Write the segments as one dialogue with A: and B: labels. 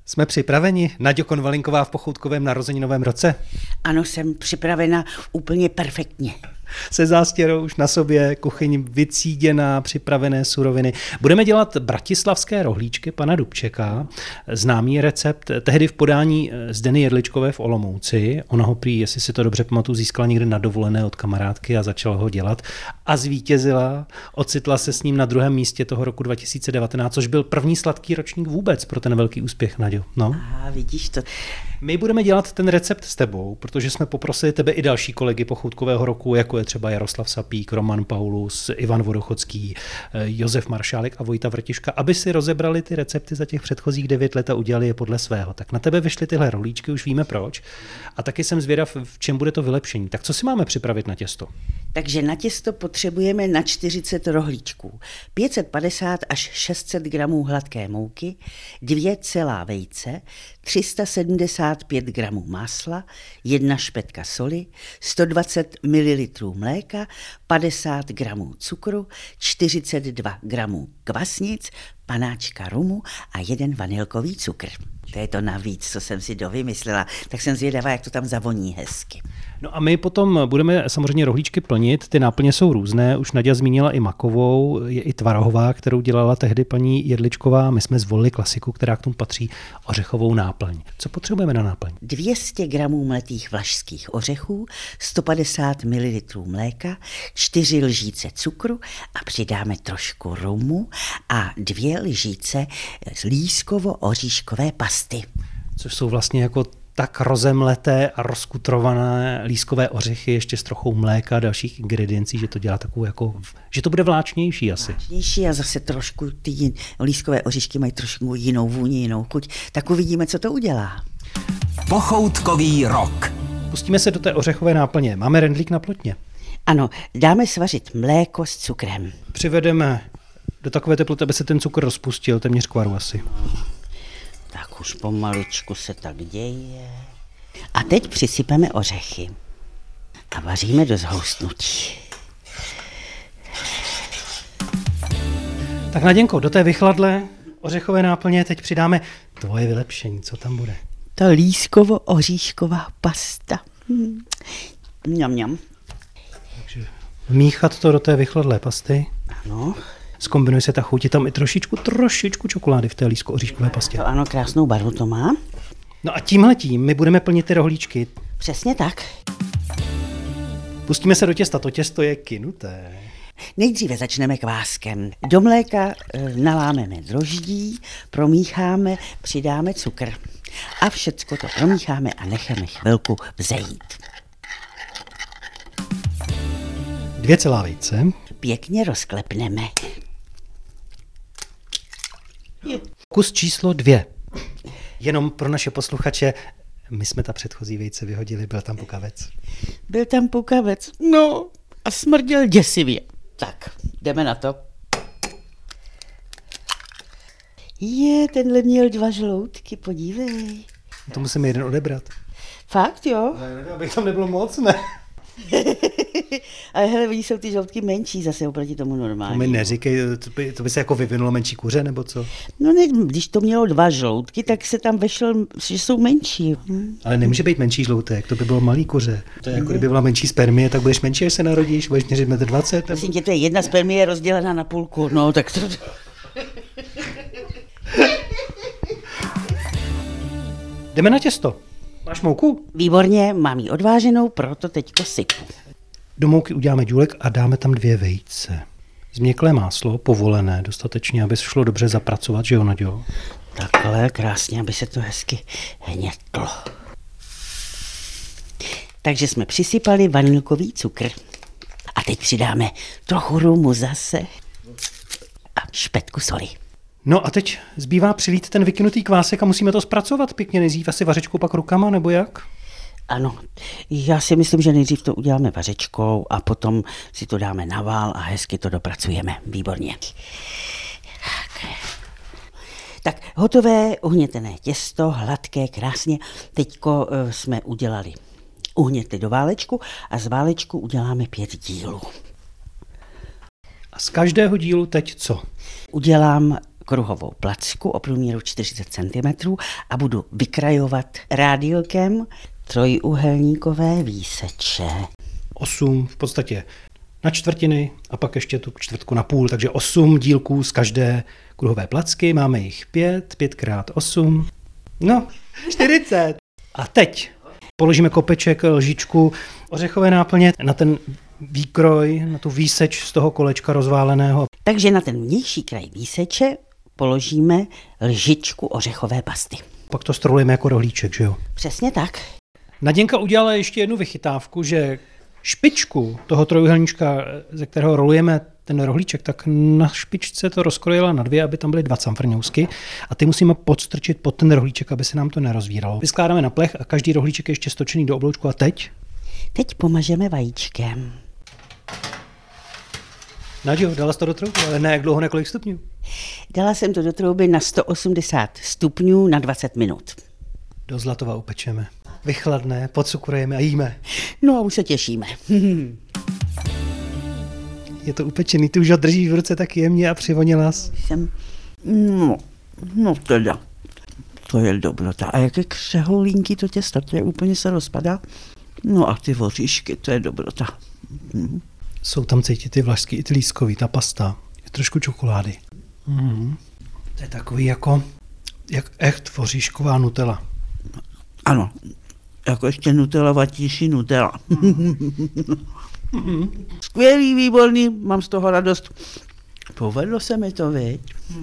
A: Jsme připraveni? Naďo Konvalinková v pochoutkovém narozeninovém roce?
B: Ano, jsem připravena úplně perfektně.
A: Se zástěrou už na sobě, kuchyň vycíděná, připravené suroviny. Budeme dělat bratislavské rohlíčky pana Dubčeka. Známý recept tehdy v podání Zdeny Jedličkové v Olomouci. Ona ho prý, jestli si to dobře pamatuju, získala někde na dovolené od kamarádky a začala ho dělat. A zvítězila, ocitla se s ním na druhém místě toho roku 2019, což byl první sladký ročník vůbec pro ten velký úspěch, Naďo. No.
B: A vidíš to.
A: My budeme dělat ten recept s tebou, protože jsme poprosili tebe i další kolegy pochoutkového roku, jako je třeba Jaroslav Sapík, Roman Paulus, Ivan Vodochodský, Josef Maršálek a Vojta Vrtiška, aby si rozebrali ty recepty za těch předchozích 9 let a udělali je podle svého. Tak na tebe vyšly tyhle rohlíčky, už víme proč. A taky jsem zvědav, v čem bude to vylepšení. Tak co si máme připravit na těsto?
B: Takže na těsto potřebujeme na 40 rohlíčků, 550 až 600 gramů hladké mouky, 2 celá vejce, 375 gramů másla, 1 špetka soli, 120 ml mléka, 50 gramů cukru, 42 gramů kvasnic, panáčka rumu a 1 vanilkový cukr. To je to navíc, co jsem si dovymyslela, tak jsem zvědavá, jak to tam zavoní hezky.
A: No a my potom budeme samozřejmě rohlíčky plnit, ty náplně jsou různé, už Naďa zmínila i makovou, je i tvarohová, kterou dělala tehdy paní Jedličková, my jsme zvolili klasiku, která k tomu patří, ořechovou náplň. Co potřebujeme na náplň?
B: 200 gramů mletých vlašských ořechů, 150 ml mléka, 4 lžíce cukru a přidáme trošku rumu a 2 lžíce lískovo-oříškové pasty.
A: Což jsou vlastně jako tak rozemleté a rozkutrované lískové ořechy ještě s trochou mléka a dalších ingrediencí, že to dělá takovou jako, že to bude vláčnější asi.
B: Vláčnější a zase trošku ty lískové oříšky mají trošku jinou vůni, jinou chuť. Tak uvidíme, co to udělá.
C: Pochoutkový rok.
A: Pustíme se do té ořechové náplně. Máme rendlík na plotně.
B: Ano, dáme svařit mléko s cukrem.
A: Přivedeme do takové teploty, aby se ten cukr rozpustil, téměř k varu asi.
B: Tak už pomaličku se tak děje. A teď přisypeme ořechy. A vaříme do zhoustnutí.
A: Tak Naděnko, do té vychladlé ořechové náplně teď přidáme tvoje vylepšení. Co tam bude?
B: Ta lískovo-oříšková pasta. Mňam, mňam.
A: Takže vmíchat to do té vychladlé pasty.
B: Ano.
A: Zkombinuje se ta chuť, je tam i trošičku čokolády v té lísko-oříškové pastě.
B: To ano, krásnou barvu to má.
A: No a tímhletím my budeme plnit ty rohlíčky.
B: Přesně tak.
A: Pustíme se do těsta, to těsto je kynuté.
B: Nejdříve začneme kváskem. Do mléka nalámeme droždí, promícháme, přidáme cukr. A všecko to promícháme a necháme chvilku vzejít.
A: 2 celá vejce.
B: Pěkně rozklepneme.
A: Kus číslo 2. Jenom pro naše posluchače, my jsme ta předchozí vejce vyhodili, byl tam pukavec.
B: Byl tam pukavec, no a smrděl děsivě. Tak, jdeme na to. Tenhle měl 2 žloutky, podívej.
A: To musíme jeden odebrat.
B: Fakt, jo?
A: Ne, abych tam nebylo moc, ne?
B: Ale hele, oni jsou ty žloutky menší zase oproti tomu normálně.
A: To mi neříkej, to by se jako vyvinulo menší kuře, nebo co?
B: No ne, když to mělo 2 žloutky, tak se tam vešlo, že jsou menší.
A: Ale nemůže být menší žloutek, to by bylo malý kuře. To je jako kdyby byla menší spermie, tak budeš menší, až se narodíš, budeš měřit 1,20 m.
B: Prosím tě, to je jedna spermie rozdělená na půlku, no tak to...
A: Jdeme na těsto. Máš mouku?
B: Výborně, mám ji odváženou, proto teďko sypu.
A: Do mouky uděláme důlek a dáme tam 2 vejce. Změklé máslo, povolené, dostatečně, aby se šlo dobře zapracovat, že jo, Naďo?
B: Takhle, krásně, aby se to hezky hnětlo. Takže jsme přisypali vanilkový cukr. A teď přidáme trochu rumu zase a špetku soli.
A: No a teď zbývá přilít ten vykynutý kvásek a musíme to zpracovat pěkně nejdřív asi vařečkou, pak rukama, nebo jak?
B: Ano, já si myslím, že nejdřív to uděláme vařečkou a potom si to dáme na vál a hezky to dopracujeme. Výborně. Tak hotové uhnětené těsto, hladké, krásně. Teďko jsme udělali uhnětli do válečku a z válečku uděláme 5 dílů.
A: A z každého dílu teď co?
B: Udělám kruhovou placku o průměru 40 cm a budu vykrajovat rádílkem trojúhelníkové výseče.
A: 8 v podstatě na čtvrtiny a pak ještě tu čtvrtku na půl, takže 8 dílků z každé kruhové placky, máme jich 5, 5x8, no 40. A teď položíme kopeček, lžičku ořechové náplně na ten výkroj, na tu výseč z toho kolečka rozváleného.
B: Takže na ten vnější kraj výseče položíme lžičku ořechové pasty.
A: Pak to strolujeme jako rohlíček, že jo?
B: Přesně tak.
A: Naděnka udělala ještě jednu vychytávku, že špičku toho trojúhelníčka, ze kterého rolujeme ten rohlíček, tak na špičce to rozkrojila na 2, aby tam byly 2 camfrňousky a ty musíme podstrčit pod ten rohlíček, aby se nám to nerozvíralo. Vyskládáme na plech a každý rohlíček je ještě stočený do obloučku a teď?
B: Teď pomažeme vajíčkem.
A: Naďo, dala jsi to do trouby, ale ne jak dlouho, na kolik stupňů?
B: Dala jsem to do trouby na 180 stupňů na 20 minut.
A: Do zlatova upečeme. Vychladne, podcukrujeme a jíme.
B: No a už se těšíme.
A: Je to upečený, ty už ho držíš v ruce tak jemně a přivonila jsi.
B: No teda, to je dobrota. A jaké křeholínky to těsto, to je úplně se rozpadá. No a ty voříšky, to je dobrota.
A: Jsou tam cítit ty vlašský italískový, ta pasta. Je trošku čokolády. To je takový jak echt voříšková Nutella.
B: Ano, jako ještě nutelovatější Nutella. Skvělý, výborný, mám z toho radost. Povedlo se mi to, viď?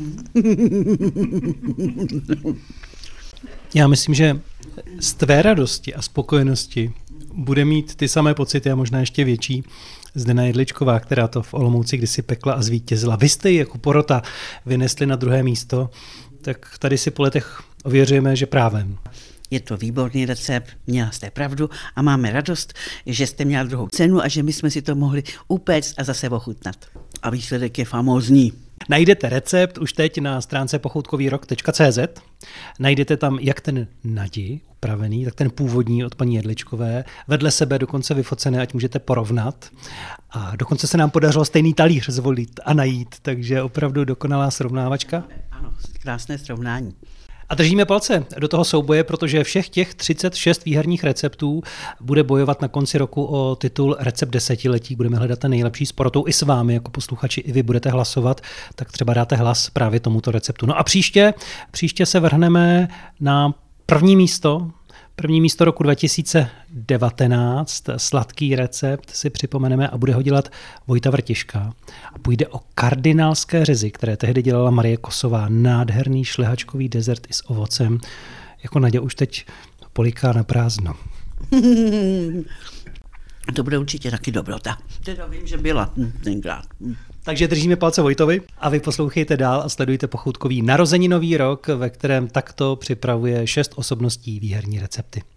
A: Já myslím, že z tvé radosti a spokojenosti bude mít ty samé pocity a možná ještě větší Zdena Jedličková, která to v Olomouci kdysi pekla a zvítězila. Vy jste ji jako porota vynesli na 2. místo, tak tady si po letech ověřujeme, že právem.
B: Je to výborný recept, měla jste pravdu a máme radost, že jste měla 2. cenu a že my jsme si to mohli upéct a zase ochutnat. A výsledek je famózní.
A: Najdete recept už teď na stránce pochoutkovýrok.cz. Najdete tam jak ten nadi upravený, tak ten původní od paní Jedličkové. Vedle sebe dokonce vyfocené, ať můžete porovnat. A dokonce se nám podařilo stejný talíř zvolit a najít, takže opravdu dokonalá srovnávačka.
B: Ano, krásné srovnání.
A: A držíme palce do toho souboje, protože všech těch 36 výherních receptů bude bojovat na konci roku o titul Recept desetiletí. Budeme hledat ten nejlepší s porotou i s vámi, jako posluchači, i vy budete hlasovat, tak třeba dáte hlas právě tomuto receptu. No a příště se vrhneme na první místo roku 2019, sladký recept si připomeneme a bude ho dělat Vojta Vrtiška. A půjde o kardinálské řezy, které tehdy dělala Marie Kosová. Nádherný šlehačkový dezert i s ovocem. Jako Naďa už teď poliká na prázdno.
B: To bude určitě taky dobrota. Teda vím, že byla tenkrát.
A: Takže držíme palce Vojtovi a vy poslouchejte dál a sledujte Pochoutkový narozeninový rok, ve kterém takto připravuje 6 osobností výherní recepty.